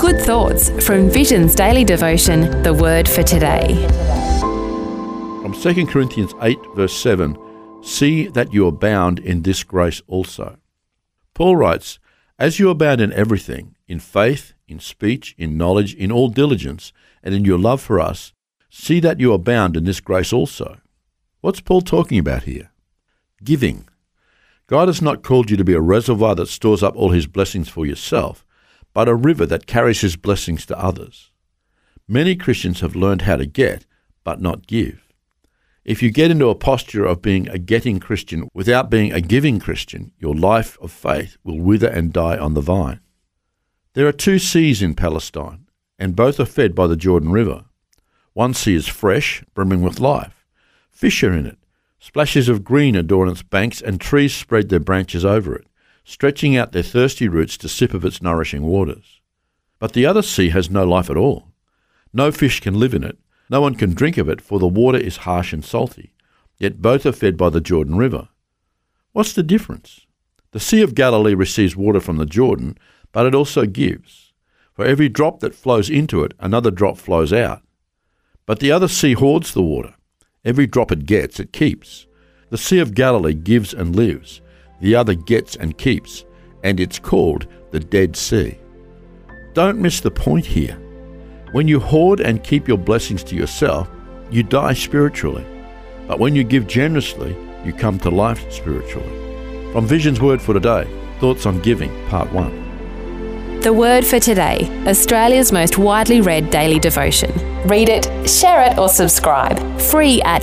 Good thoughts from Vision's daily devotion, The Word for Today. From 2 Corinthians 8, verse 7, see that you abound in this grace also. Paul writes, as you abound in everything, in faith, in speech, in knowledge, in all diligence, and in your love for us, see that you abound in this grace also. What's Paul talking about here? Giving. God has not called you to be a reservoir that stores up all his blessings for yourself, but a river that carries his blessings to others. Many Christians have learned how to get, but not give. If you get into a posture of being a getting Christian without being a giving Christian, your life of faith will wither and die on the vine. There are 2 seas in Palestine, and both are fed by the Jordan River. One sea is fresh, brimming with life. Fish are in it. Splashes of green adorn its banks, and trees spread their branches over it, stretching out their thirsty roots to sip of its nourishing waters. But the other sea has no life at all. No fish can live in it. No one can drink of it, for the water is harsh and salty. Yet both are fed by the Jordan River. What's the difference? The Sea of Galilee receives water from the Jordan, but it also gives. For every drop that flows into it, another drop flows out. But the other sea hoards the water. Every drop it gets, it keeps. The Sea of Galilee gives and lives. The other gets and keeps, and it's called the Dead Sea. Don't miss the point here. When you hoard and keep your blessings to yourself, you die spiritually. But when you give generously, you come to life spiritually. From Vision's Word for Today, Thoughts on Giving, Part 1. The Word for Today, Australia's most widely read daily devotion. Read it, share it or subscribe. Free at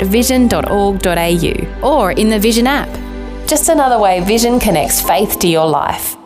vision.org.au or in the Vision app. Just another way Vision connects faith to your life.